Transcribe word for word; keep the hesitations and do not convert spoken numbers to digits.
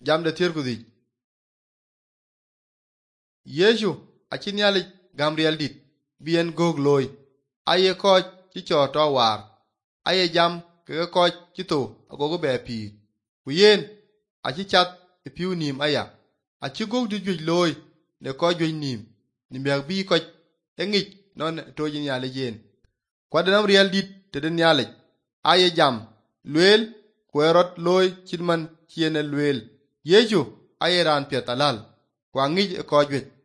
Jam de tier kudi. Yesu achin yali Gamriel dit bien gog loy. Aye koch chi cho to war. Aye jam ke koch chi to agogo be pi. Ku yen achi chat e piu nim aya. Achi gog di juj loy ne koch juj nim. Nimber bi koch engich non to jin yali yen. Kwa denam riel dit te den yali. Aye jam luel kwerot loy chidman chiene luel. Yesu aye ran pietalal. Kwa ngij e koch juj.